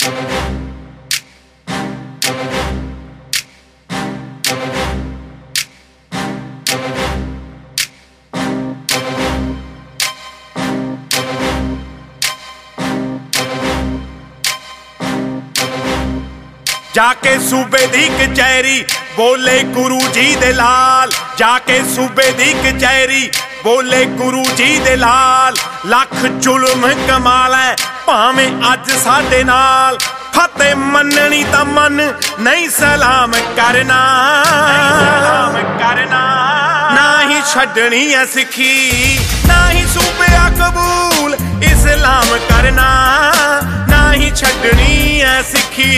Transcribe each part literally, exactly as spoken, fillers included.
जाके सूबे दी कचहरी बोले गुरु जी दे लाल, जाके सूबे दी कचहरी बोले गुरु जी दे लाल। लख जुल्म कमाल है भावें अज साडे नाल, फतेह मननी तां मन नहीं सलाम करना, सलाम करना ना ही छड्डनी है सिक्खी, ना ही सूबे कबूल इस्लाम करना, ना ही छड्डनी है सिक्खी।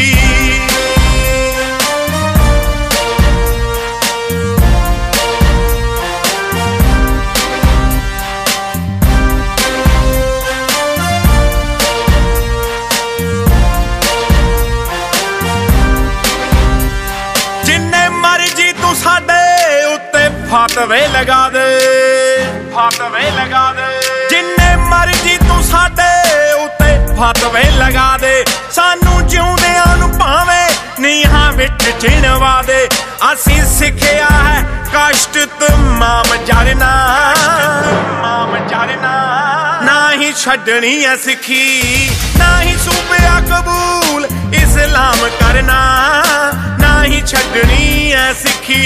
साडे उत्ते फातवे लगा दे, फातवे लगा दे, जिन्ने मर्जी तू साडे उत्ते फातवे लगा दे। सानू जिउंदियां नू भावें नीहां विच चिणवा दे, असीं सिखिया है कष्ट तमाम जरना, तमाम जरना ना ही छड्डनी है सिक्खी, ना ही सूबिया कबूल इस्लाम करना, ना ही छड्डनी है सिक्खी।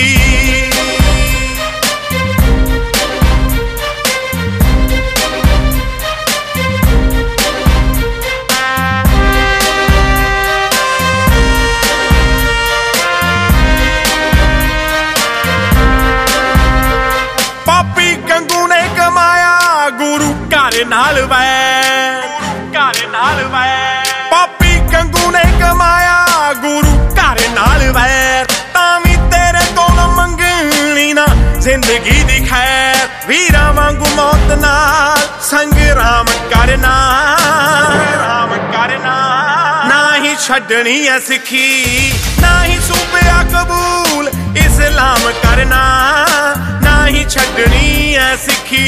पापी कंगू ने कमाया गुरु घर नाल वैर, घर नाल वैर, पापी कंगू ने कमाया गुरु घर नाल वैर। तावी तेरे कोलों मंगनी ना जिंदगी दी खैर, वीरां वांगू मौत नाल संग्राम करना, संग्राम करना ना ही छड्डनी है सिक्खी, ना ही सूबिया कबूल इस्लाम करना, ना ही छड्डनी है सिक्खी।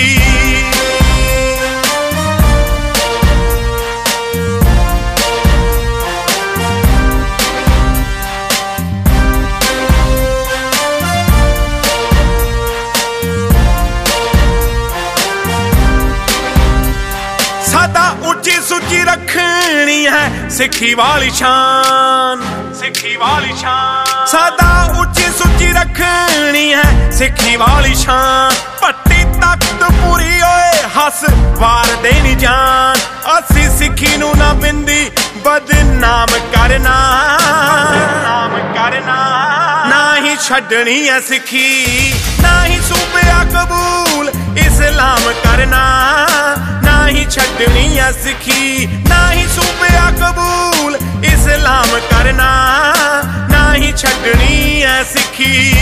सदा उच्ची सुची रखनी है सिक्खी वाली शान, सिक्खी वाली शान, सदा उच्ची सुची रखनी है सिक्खी वाली शान। पट्टी तख्त पूरी होए हस वार देनी जान, असी सिक्खी नू ना बिंदी बदनाम करना, बदनाम करना ना ही छड्डनी है सिक्खी, ना ही सूबिया कबूल इस्लाम करना, ना ही छड्डनी है सिक्खी, ना ही सूबिया कबूल इस्लाम करना, ना ही छड्डनी है सिक्खी।